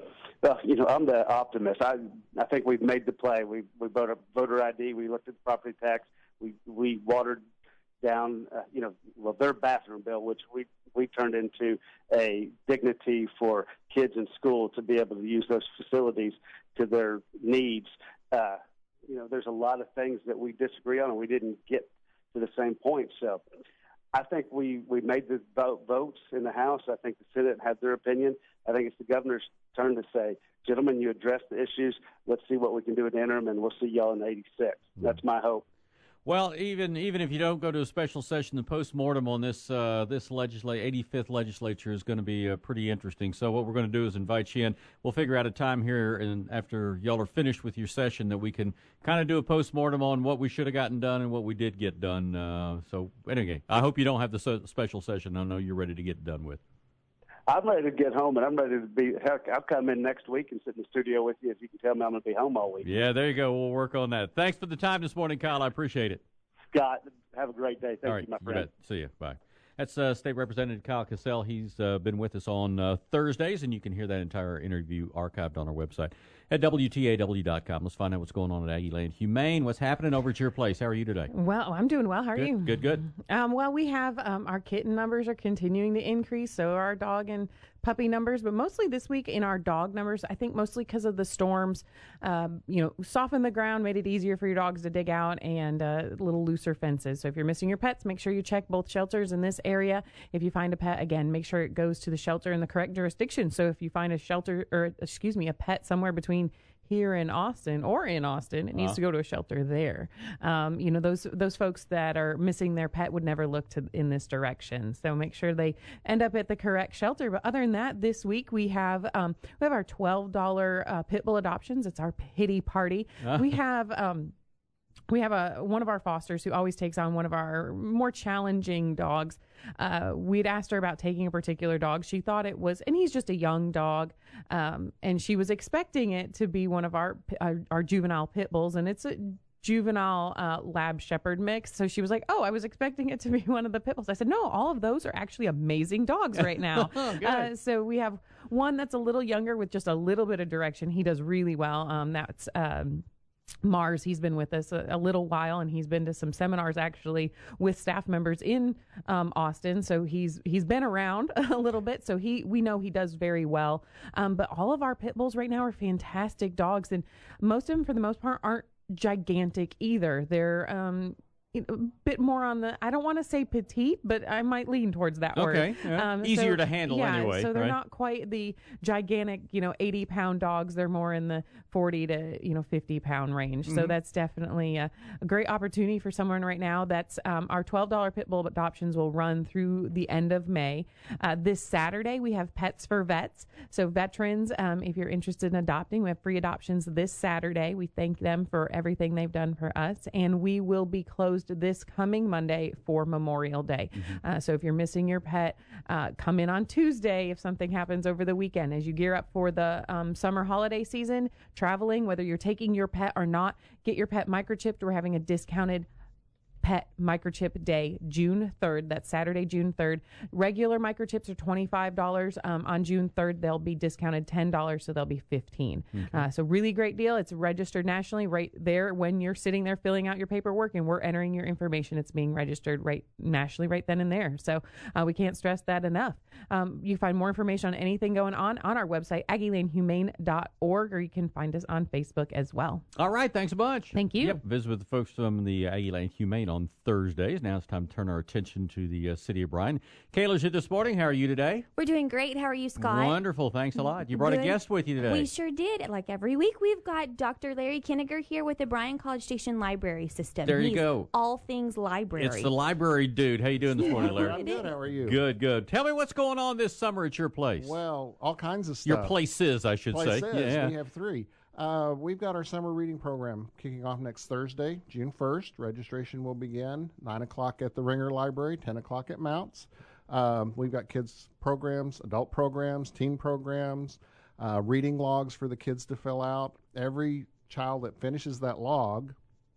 Well, you know, I'm the optimist. I I think we've made the play. We we voted voter I D. We looked at the property tax. We we watered down, uh, you know, well, their bathroom bill, which we we turned into a dignity for kids in school to be able to use those facilities to their needs. Uh, you know, there's a lot of things that we disagree on, and we didn't get to the same point. So I think we, we made the vote, votes in the House. I think the Senate had their opinion. I think it's the governor's turn to say, gentlemen, you address the issues. Let's see what we can do in the interim, and we'll see y'all in eighty-six. That's my hope. Well, even even if you don't go to a special session, the postmortem on this uh, this legisla- eighty-fifth legislature is going to be uh, pretty interesting. So what we're going to do is invite you in. We'll figure out a time here, and after y'all are finished with your session, that we can kind of do a postmortem on what we should have gotten done and what we did get done. Uh, so anyway, I hope you don't have the so- special session. I know you're ready to get done with. I'm ready to get home, and I'm ready to be. Heck, I'll come in next week and sit in the studio with you if you can tell me I'm going to be home all week. Yeah, there you go. We'll work on that. Thanks for the time this morning, Kyle. I appreciate it. Scott, have a great day. Thank all right, you, my you friend. bet. See you. Bye. That's uh, State Representative Kyle Cassell. He's uh, been with us on uh, Thursdays, and you can hear that entire interview archived on our website at W T A W dot com. Let's find out what's going on at Aggieland Humane. What's happening over at your place? How are you today? Well, I'm doing well. How are good, you? Good, good. Um, well, we have um, our kitten numbers are continuing to increase, so are our dog and puppy numbers, but mostly this week in our dog numbers, I think mostly because of the storms, um, you know, softened the ground, made it easier for your dogs to dig out, and uh, little looser fences. So if you're missing your pets, make sure you check both shelters in this area. If you find a pet, again, make sure it goes to the shelter in the correct jurisdiction. So if you find a shelter, or excuse me, a pet somewhere between here in Austin or in Austin, it needs Uh-huh. to go to a shelter there. Um, you know, those those folks that are missing their pet would never look to in this direction. So make sure they end up at the correct shelter. But other than that, this week we have um, we have our twelve dollars uh, pit bull adoptions. It's our pity party. Uh. We have. Um, We have a one of our fosters who always takes on one of our more challenging dogs. Uh, we'd asked her about taking a particular dog. She thought it was, and he's just a young dog, um, and she was expecting it to be one of our our, our juvenile pit bulls, and it's a juvenile uh, lab shepherd mix. So she was like, "Oh, I was expecting it to be one of the pit bulls." I said, "No, all of those are actually amazing dogs right now." Good. uh, so we have one that's a little younger with just a little bit of direction. He does really well. Um, that's um, Mars. He's been with us a, a little while, and he's been to some seminars actually with staff members in um, Austin. So he's he's been around a little bit. So he we know he does very well. Um, but all of our pit bulls right now are fantastic dogs, and most of them, for the most part, aren't gigantic either. They're um, you know, a bit more on the, I don't want to say petite, but I might lean towards that word. Okay, yeah. Easier to handle yeah, anyway, So they're right? not quite the gigantic, you know, eighty pound dogs. They're more in the forty to, you know, fifty pound range. So Mhm. that's definitely a, a great opportunity for someone right now. That's um, our twelve dollars pit bull adoptions will run through the end of May. Uh, this Saturday, we have Pets for Vets. So veterans, um, if you're interested in adopting, we have free adoptions this Saturday. We thank them for everything they've done for us. And we will be closed this coming Monday for Memorial Day. Mm-hmm. Uh, so if you're missing your pet, uh, come in on Tuesday if something happens over the weekend. As you gear up for the um, summer holiday season, traveling, whether you're taking your pet or not, get your pet microchipped. We're having a discounted Pet Microchip Day, June third. That's Saturday, June third. Regular microchips are twenty-five dollars. Um, on June third, they'll be discounted ten dollars, so they'll be fifteen dollars. Okay. Uh, so really great deal. It's registered nationally right there when you're sitting there filling out your paperwork, and we're entering your information. It's being registered right nationally right then and there. So uh, we can't stress that enough. Um, you find more information on anything going on on our website, Aggieland Humane dot org, or you can find us on Facebook as well. All right, thanks a bunch. Thank you. Yep, visit with the folks from the Aggieland Humane on Thursdays. Now it's time to turn our attention to the uh, city of Bryan. Kayla's here this morning. How are you today? We're doing great. How are you, Scott? Wonderful. Thanks a lot. You brought Good. a guest with you today. We sure did. Like every week, we've got Doctor Larry Kinniger here with the Bryan College Station Library System. There you He's go. all things library. It's the library dude. How you doing this morning, Larry? I'm good. How are you? Good, good. Tell me what's going on this summer at your place. Well, all kinds of stuff. Your places, I should Places. say. Yeah. We have three. Uh, we've got our summer reading program kicking off next Thursday, June first. Registration will begin nine o'clock at the Ringer Library, ten o'clock at Mounts. Um, we've got kids programs, adult programs, teen programs, uh, reading logs for the kids to fill out. Every child that finishes that log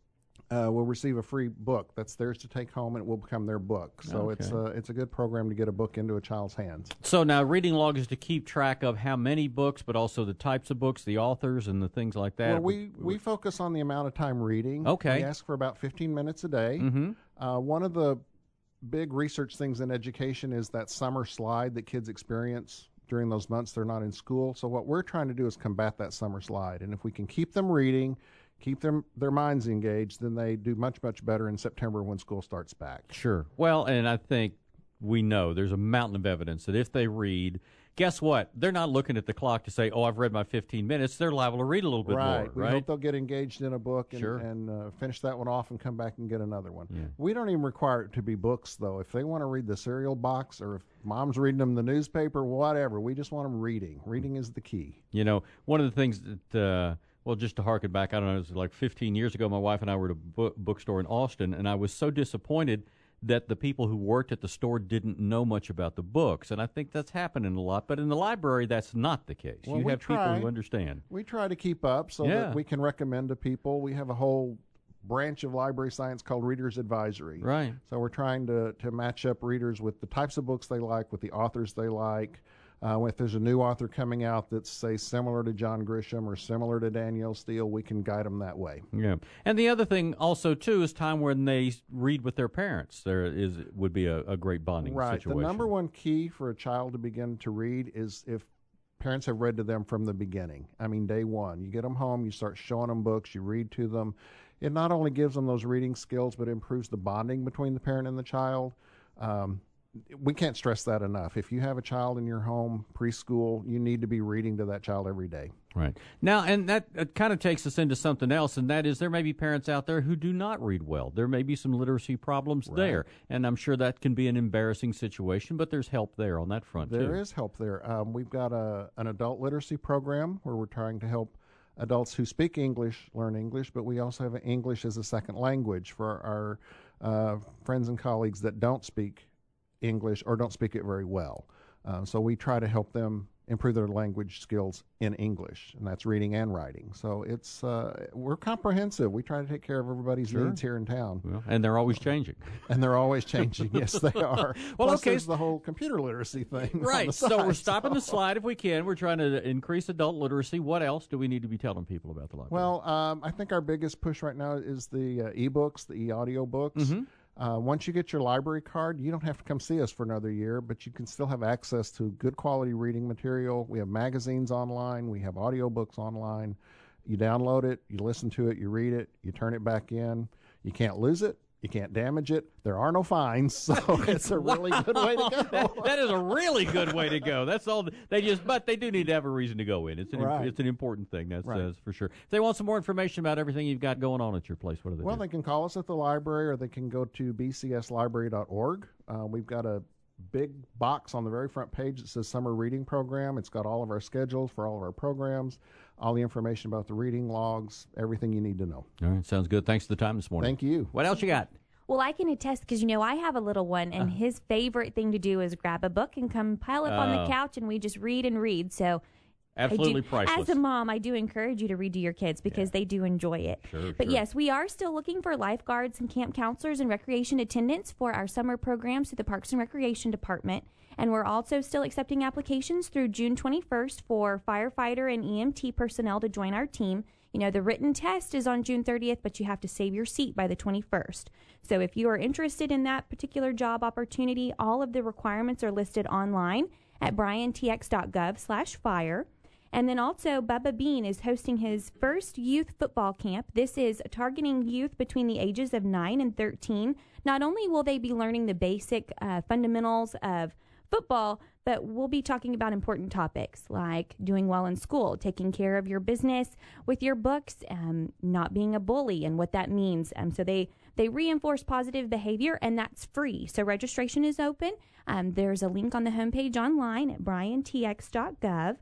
uh, will receive a free book that's theirs to take home, and it will become their book. So Okay. it's a, it's a good program to get a book into a child's hands. So now reading log is to keep track of how many books, but also the types of books, the authors, and the things like that. Well, we, we focus on the amount of time reading. Okay. We ask for about fifteen minutes a day. Mhm. Uh, one of the big research things in education is that summer slide that kids experience during those months they're not in school. So what we're trying to do is combat that summer slide. And if we can keep them reading, keep them their minds engaged, then they do much, much better in September when school starts back. Sure. Well, and I think we know there's a mountain of evidence that if they read, guess what? They're not looking at the clock to say, oh, I've read my fifteen minutes. They're liable to read a little bit right. more, We right? hope they'll get engaged in a book and, Sure. and uh, finish that one off and come back and get another one. Yeah. We don't even require it to be books, though. If they want to read the cereal box or if mom's reading them the newspaper, whatever, we just want them reading. Reading is the key. You know, one of the things that, uh, well, just to harken back, I don't know, it was like fifteen years ago, my wife and I were at a book, bookstore in Austin, and I was so disappointed that the people who worked at the store didn't know much about the books. And I think that's happening a lot. But in the library, that's not the case. Well, you we have try. people who understand. We try to keep up so Yeah. that we can recommend to people. We have a whole branch of library science called Reader's Advisory. Right. So we're trying to, to match up readers with the types of books they like, with the authors they like. Uh, if there's a new author coming out that's, say, similar to John Grisham or similar to Danielle Steele, we can guide them that way. Yeah, and the other thing also too is time when they read with their parents. There is would be a, a great bonding Right. situation. The number one key for a child to begin to read is if parents have read to them from the beginning. I mean, day one. You get them home, you start showing them books, you read to them. It not only gives them those reading skills, but improves the bonding between the parent and the child. Um, we can't stress that enough. If you have a child in your home, preschool, you need to be reading to that child every day. Right. Now, and that uh, kind of takes us into something else, and that is there may be parents out there who do not read well. There may be some literacy problems Right. there, and I'm sure that can be an embarrassing situation, but there's help there on that front, too. There is help there. Um, we've got a, an adult literacy program where we're trying to help adults who speak English learn English, but we also have English as a second language for our uh, friends and colleagues that don't speak English or don't speak it very well. Uh, so we try to help them improve their language skills in English, and that's reading and writing. So it's uh, we're comprehensive. We try to take care of everybody's Sure. needs here in town. Well, and they're always changing. And they're always changing. Yes, they are. Well, Plus, okay. there's the whole computer literacy thing. on Right. the So we're side, stopping the so- slide if we can. We're trying to increase adult literacy. What else do we need to be telling people about the library? Well, um, I think our biggest push right now is the uh, e-books, the e-audio books. Mhm. Uh, once you get your library card, you don't have to come see us for another year, but you can still have access to good quality reading material. We have magazines online. We have audiobooks online. You download it, you listen to it, you read it, you turn it back in. You can't lose it. You can't damage it. There are no fines, so it's a really good way to go. that, that is a really good way to go. That's all. They just, but they do need to have a reason to go in. It's an, Right. it's an important thing. That's, Right. that's for sure. If they want some more information about everything you've got going on at your place, what do they Well, do? they can call us at the library, or they can go to b c s library dot org. Uh, we've got a big box on the very front page that says Summer Reading Program. It's got all of our schedules for all of our programs, all the information about the reading logs, everything you need to know. All right, sounds good. Thanks for the time this morning. Thank you. What else you got? Well, I can attest because, you know, I have a little one, and Uh-huh. his favorite thing to do is grab a book and come pile up on Oh. the couch, and we just read and read. So, Absolutely I do, priceless. As a mom, I do encourage you to read to your kids because they do enjoy it. Sure, but sure. yes, we are still looking for lifeguards and camp counselors and recreation attendants for our summer programs through the Parks and Recreation Department. And we're also still accepting applications through June twenty-first for firefighter and E M T personnel to join our team. You know, the written test is on June thirtieth, but you have to save your seat by the twenty-first. So if you are interested in that particular job opportunity, all of the requirements are listed online at bryantx.gov slash fire. And then also, Bubba Bean is hosting his first youth football camp. This is targeting youth between the ages of nine and thirteen. Not only will they be learning the basic uh, fundamentals of football, but we'll be talking about important topics like doing well in school, taking care of your business with your books, um, not being a bully and what that means. Um, so they, they reinforce positive behavior, and that's free. So registration is open. Um, there's a link on the homepage online at bryantx dot gov.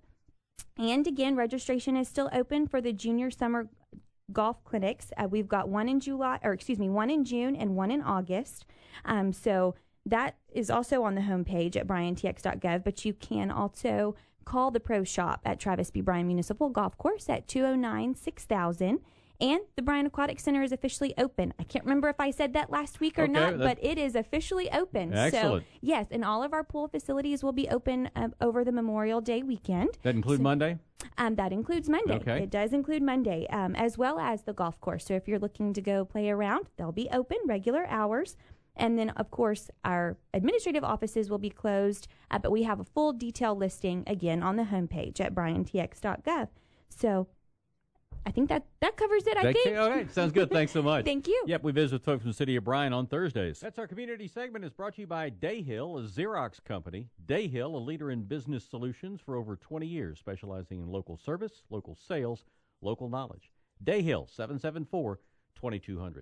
And again, registration is still open for the junior summer golf clinics. Uh, we've got one in July, or excuse me, one in June and one in August. Um, so that is also on the homepage at bryantx dot gov, but you can also call the pro shop at Travis B. Bryan Municipal Golf Course at two oh nine, six thousand. And the Bryan Aquatic Center is officially open. I can't remember if I said that last week or Okay, not, that- but it is officially open. Excellent. So, yes, and all of our pool facilities will be open um, over the Memorial Day weekend. That include So- Monday? Um, that includes Monday. Okay. It does include Monday, um, as well as the golf course. So if you're looking to go play around, they'll be open regular hours. And then, of course, our administrative offices will be closed, uh, but we have a full detailed listing, again, on the homepage at bryan t x dot gov. So I think that, that covers it, I Thank think. you. Okay, sounds good. Thanks so much. Thank you. Yep, we visit with folks from the city of Bryan on Thursdays. That's our community segment. Is brought to you by Dayhill, a Xerox company. Dayhill, a leader in business solutions for over twenty years, specializing in local service, local sales, local knowledge. Dayhill, seven seven four, two two zero zero.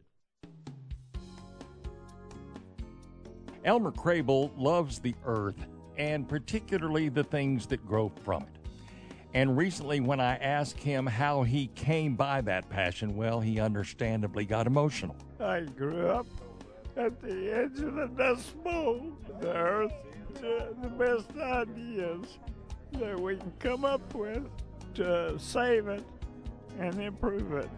Elmer Crable loves the earth, and particularly the things that grow from it. And recently, when I asked him how he came by that passion, well, he understandably got emotional. I grew up at the edge of the Dust Bowl. The earth, uh, the best ideas that we can come up with to save it and improve it.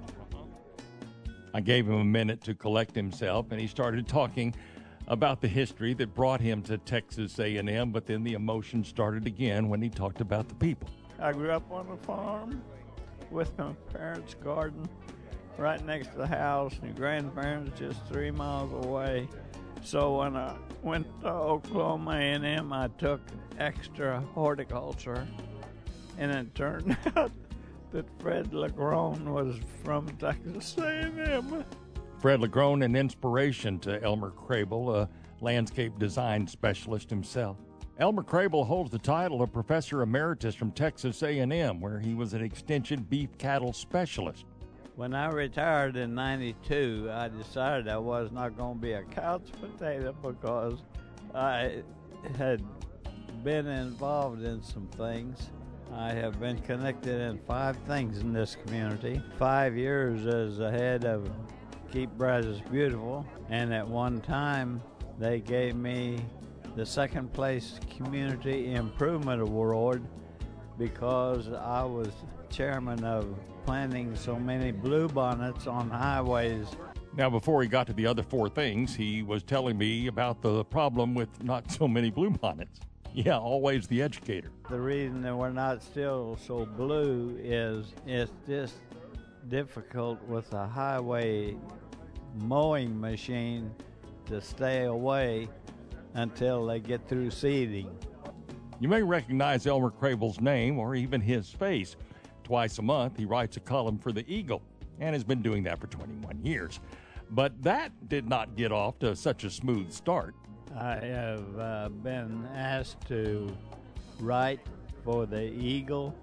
I gave him a minute to collect himself, and he started talking about the history that brought him to Texas A and M, but then the emotion started again when he talked about the people. I grew up on a farm with my parents' garden right next to the house, and grandparents just three miles away. So when I went to Oklahoma A and M, I took extra horticulture, and it turned out that Fred LeGrone was from Texas A and M. Fred LeGrone, an inspiration to Elmer Crable, a landscape design specialist himself. Elmer Crable holds the title of Professor Emeritus from Texas A and M, where he was an extension beef cattle specialist. When I retired in ninety-two, I decided I was not going to be a couch potato because I had been involved in some things. I have been connected in five things in this community. Five years as the head of Keep Brazos Beautiful, and at one time they gave me the second place Community Improvement Award because I was chairman of planting so many bluebonnets on highways. Now, before he got to the other four things, he was telling me about the problem with not so many bluebonnets. Yeah, always the educator. The reason that we're not still so blue is it's just difficult with a highway mowing machine to stay away until they get through seeding. You may recognize Elmer Crable's name or even his face. Twice a month, he writes a column for the Eagle and has been doing that for twenty-one years. But that did not get off to such a smooth start. I have uh, been asked to write for the Eagle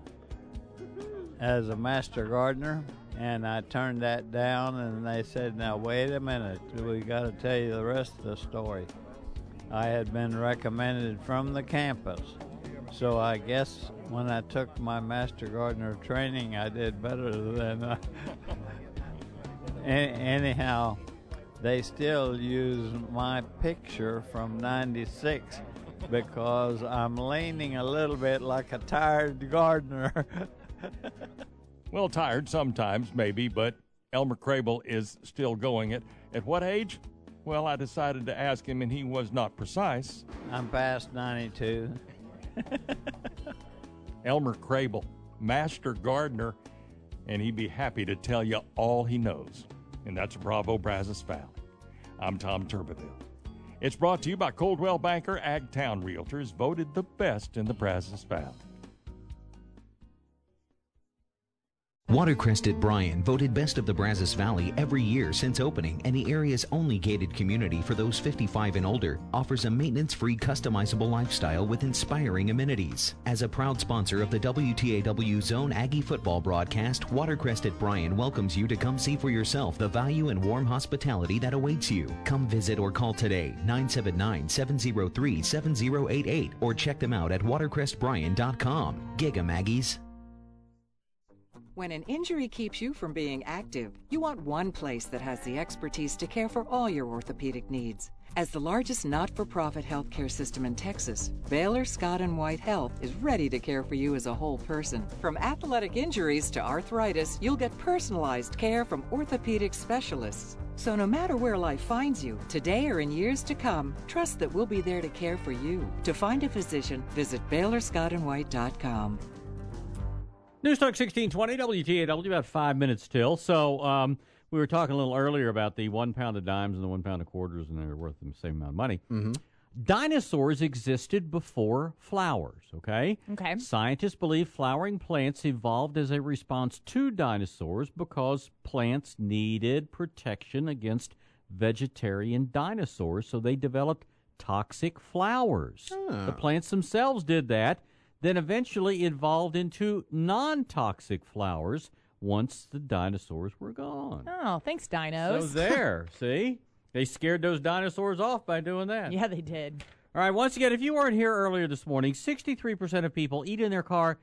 as a master gardener, and I turned that down, and they said, now wait a minute, we got to tell you the rest of the story. I had been recommended from the campus, so I guess when I took my master gardener training, I did better than uh, anyhow. They still use my picture from ninety-six because I'm leaning a little bit like a tired gardener. Well, tired sometimes, maybe, but Elmer Crable is still going. At, at what age? Well, I decided to ask him, and he was not precise. I'm past ninety-two. Elmer Crable, master gardener, and he'd be happy to tell you all he knows. And that's Bravo Brazos Valley. I'm Tom Turbeville. It's brought to you by Coldwell Banker Ag Town Realtors, voted the best in the Brazos Valley. Watercrest at Bryan, voted best of the Brazos Valley every year since opening, and the area's only gated community for those fifty-five and older, offers a maintenance-free customizable lifestyle with inspiring amenities. As a proud sponsor of the W T A W Zone Aggie football broadcast, Watercrest at Bryan welcomes you to come see for yourself the value and warm hospitality that awaits you. Come visit or call today, nine seven nine, seven zero three, seven zero eight eight, or check them out at watercrest bryan dot com. Giga Maggies. When an injury keeps you from being active, you want one place that has the expertise to care for all your orthopedic needs. As the largest not-for-profit healthcare system in Texas, Baylor Scott and White Health is ready to care for you as a whole person. From athletic injuries to arthritis, you'll get personalized care from orthopedic specialists. So no matter where life finds you, today or in years to come, trust that we'll be there to care for you. To find a physician, visit Baylor Scott and White dot com. News Talk sixteen twenty, W T A W, about five minutes till. So um, we were talking a little earlier about the one pound of dimes and the one pound of quarters, and they're worth the same amount of money. Mm-hmm. Dinosaurs existed before flowers, okay? Okay. Scientists believe flowering plants evolved as a response to dinosaurs because plants needed protection against vegetarian dinosaurs, so they developed toxic flowers. Oh. The plants themselves did that, then eventually evolved into non-toxic flowers once the dinosaurs were gone. Oh, thanks, dinos. So there, see? They scared those dinosaurs off by doing that. Yeah, they did. All right, once again, if you weren't here earlier this morning, sixty-three percent of people eat in their car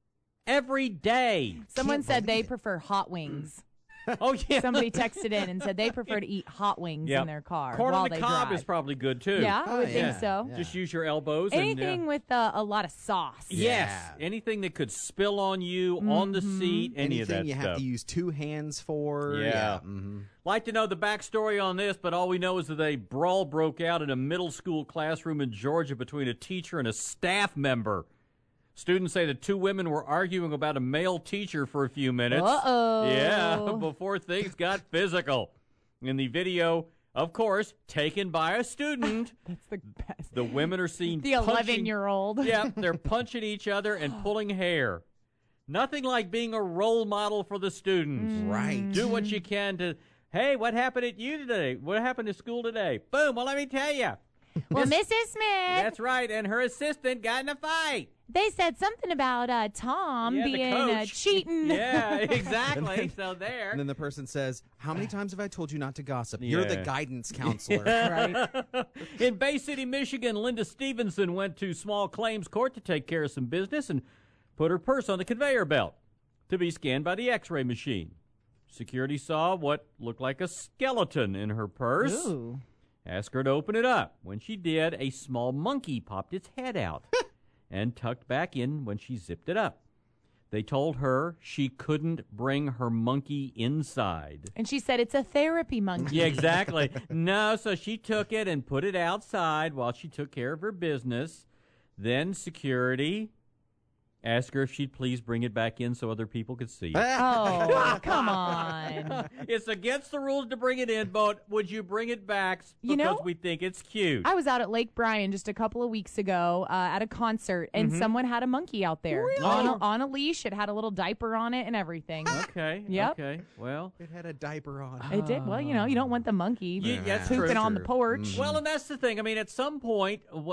every day. Someone Can't said they believe it. prefer hot wings. Oh, yeah. Somebody texted in and said they prefer to eat hot wings Yep. in their car Corn while on the they cob drive. is probably good, too. Yeah, I would Oh, think yeah. so. Yeah. Just use your elbows. Anything and, uh, with uh, a lot of sauce. Yes, anything that could spill on you, on the seat, any Anything of that you stuff. have to use two hands for. Yeah. Mhm. Like to know the backstory on this, but all we know is that a brawl broke out in a middle school classroom in Georgia between a teacher and a staff member. Students say the two women were arguing about a male teacher for a few minutes. Uh-oh. Yeah, before things got physical. In the video, of course, taken by a student. That's the best. The women are seen The punching- eleven-year-old. Yeah, they're punching each other and pulling hair. Nothing like being a role model for the students. Right. Do what you can to, hey, what happened at you today? What happened at school today? Boom, well, let me tell you. Well, Missus Smith. That's right, and her assistant got in a fight. They said something about uh, Tom Yeah, the being uh, coach. cheating. Yeah, exactly. So there. And then the person says, how many times have I told you not to gossip? You're the Yeah. guidance counselor. Right. In Bay City, Michigan, Linda Stevenson went to small claims court to take care of some business and put her purse on the conveyor belt to be scanned by the x-ray machine. Security saw what looked like a skeleton in her purse. Ooh. Asked her to open it up. When she did, a small monkey popped its head out and tucked back in when she zipped it up. They told her she couldn't bring her monkey inside. And she said it's a therapy monkey. Yeah, exactly. No, so she took it and put it outside while she took care of her business. Then security asked her if she'd please bring it back in so other people could see it. Oh, come on. It's against the rules to bring it in, but would you bring it back because You know, we think it's cute? I was out at Lake Bryan just a couple of weeks ago uh, at a concert, and Mhm. someone had a monkey out there Really? on, a, Oh. on a leash. It had a little diaper on it and everything. Okay. Yep. Okay. Well, it had a diaper on. It did. Well, you know, you don't want the monkey Yeah, that's pooping true. on the porch. Well, and that's the thing. I mean, at some point, wh-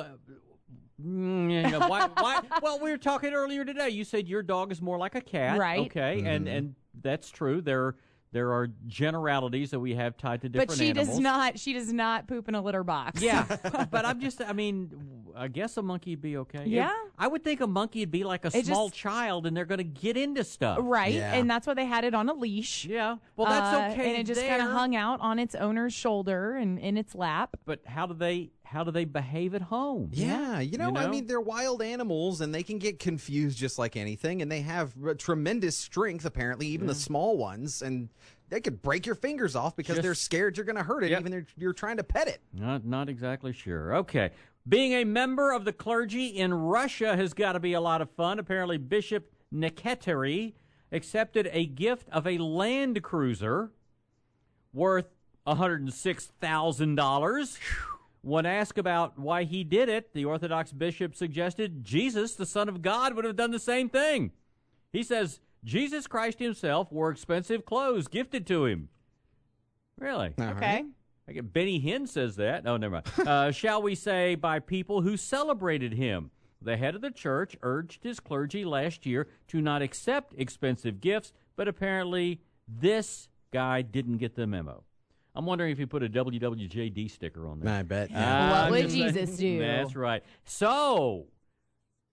mm, you know, why, why, well, we were talking earlier today. You said your dog is more like a cat, Right. Okay, and Mhm. and that's true. There, there are generalities that we have tied to different But she animals. does not. She does not poop in a litter box. Yeah, but I'm just. I mean, I guess a monkey would be okay. Yeah. I would think a monkey would be like a It small just- child, and they're going to get into stuff. Right, and that's why they had it on a leash. Yeah, well, that's Uh, okay And it just kind of there. hung out on its owner's shoulder and in its lap. But how do they? How do they behave at home? Yeah, you know, You I know? mean, they're wild animals and they can get confused just like anything, and they have uh, tremendous strength, apparently, even the small ones, and they could break your fingers off because Just- they're scared you're going to hurt it, Yep. even if you're trying to pet it. Not not exactly sure. Okay. Being a member of the clergy in Russia has got to be a lot of fun. Apparently, Bishop Neketeri accepted a gift of a Land Cruiser worth one hundred six thousand dollars. When asked about why he did it, the Orthodox bishop suggested Jesus, the Son of God, would have done the same thing. He says Jesus Christ himself wore expensive clothes gifted to him. Really? Okay. I get Benny Hinn says that. No, never mind. Uh, shall we say by people who celebrated him? The head of the church urged his clergy last year to not accept expensive gifts, but apparently this guy didn't get the memo. I'm wondering if he put a W W J D sticker on there. I bet. What would just- Jesus do? That's right. So,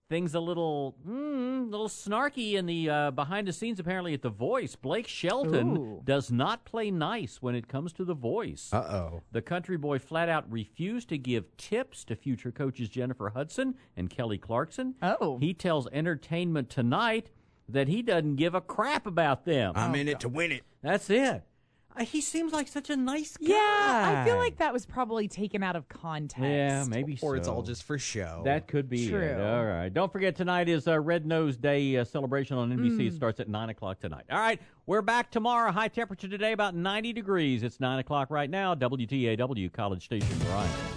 things a little, mm, little snarky in the uh, behind the scenes. Apparently, at The Voice, Blake Shelton Ooh. does not play nice when it comes to The Voice. Uh oh. The country boy flat out refused to give tips to future coaches Jennifer Hudson and Kelly Clarkson. Oh, he tells Entertainment Tonight that he doesn't give a crap about them. I'm in it to win it. That's it. Uh, he seems like such a nice guy. Yeah, I feel like that was probably taken out of context. Yeah, maybe so. Or it's all just for show. That could be True. it. All right. Don't forget, tonight is a Red Nose Day uh, celebration on N B C. Mm. It starts at nine o'clock tonight. All right. We're back tomorrow. High temperature today, about ninety degrees. It's nine o'clock right now. W T A W, College Station, Bryan.